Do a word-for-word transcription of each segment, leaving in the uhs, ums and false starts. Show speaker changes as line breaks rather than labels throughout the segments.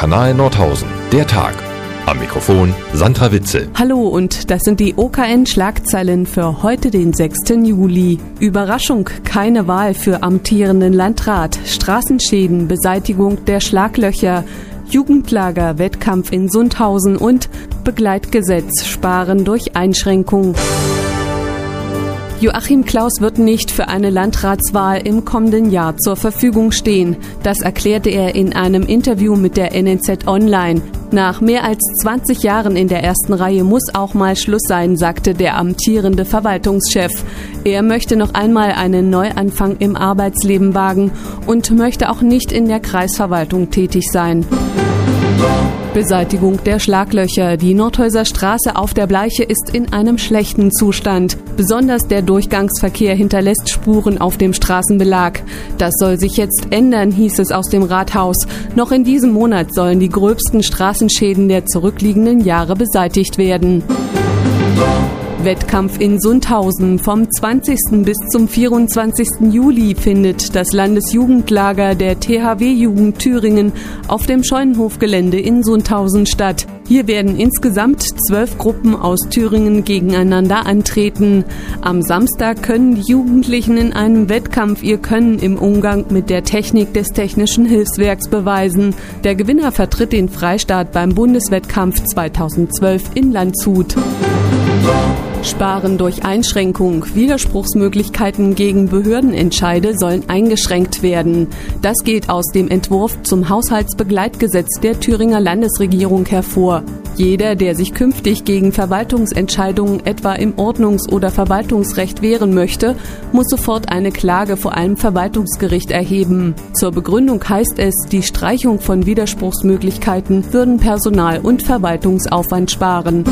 Kanal Nordhausen. Der Tag. Am Mikrofon Sandra Witzel.
Hallo, und das sind die O K N-Schlagzeilen für heute, den sechsten Juli. Überraschung, keine Wahl für amtierenden Landrat. Straßenschäden, Beseitigung der Schlaglöcher. Jugendlager, Wettkampf in Sundhausen und Begleitgesetz, Sparen durch Einschränkung. Joachim Klaus wird nicht für eine Landratswahl im kommenden Jahr zur Verfügung stehen. Das erklärte er in einem Interview mit der N N Z Online. Nach mehr als zwanzig Jahren in der ersten Reihe muss auch mal Schluss sein, sagte der amtierende Verwaltungschef. Er möchte noch einmal einen Neuanfang im Arbeitsleben wagen und möchte auch nicht in der Kreisverwaltung tätig sein. Beseitigung der Schlaglöcher. Die Nordhäuser Straße auf der Bleiche ist in einem schlechten Zustand. Besonders der Durchgangsverkehr hinterlässt Spuren auf dem Straßenbelag. Das soll sich jetzt ändern, hieß es aus dem Rathaus. Noch in diesem Monat sollen die gröbsten Straßenschäden der zurückliegenden Jahre beseitigt werden. Wettkampf in Sundhausen. Vom zwanzigsten bis zum vierundzwanzigsten Juli findet das Landesjugendlager der T H W-Jugend Thüringen auf dem Scheunenhofgelände in Sundhausen statt. Hier werden insgesamt zwölf Gruppen aus Thüringen gegeneinander antreten. Am Samstag können die Jugendlichen in einem Wettkampf ihr Können im Umgang mit der Technik des Technischen Hilfswerks beweisen. Der Gewinner vertritt den Freistaat beim Bundeswettkampf zweitausendzwölf in Landshut. Sparen durch Einschränkung. Widerspruchsmöglichkeiten gegen Behördenentscheide sollen eingeschränkt werden. Das geht aus dem Entwurf zum Haushaltsbegleitgesetz der Thüringer Landesregierung hervor. Jeder, der sich künftig gegen Verwaltungsentscheidungen etwa im Ordnungs- oder Verwaltungsrecht wehren möchte, muss sofort eine Klage vor einem Verwaltungsgericht erheben. Zur Begründung heißt es, die Streichung von Widerspruchsmöglichkeiten würden Personal- und Verwaltungsaufwand sparen.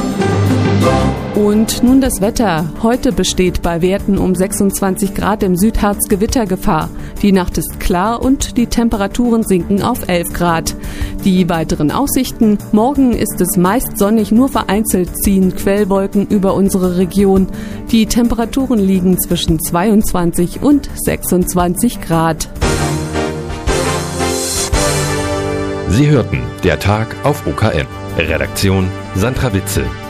Und nun das Wetter. Heute besteht bei Werten um sechsundzwanzig Grad im Südharz Gewittergefahr. Die Nacht ist klar und die Temperaturen sinken auf elf Grad. Die weiteren Aussichten: Morgen ist es meist sonnig, nur vereinzelt ziehen Quellwolken über unsere Region. Die Temperaturen liegen zwischen zweiundzwanzig und sechsundzwanzig Grad.
Sie hörten Der Tag auf O K N. Redaktion Sandra Witzel.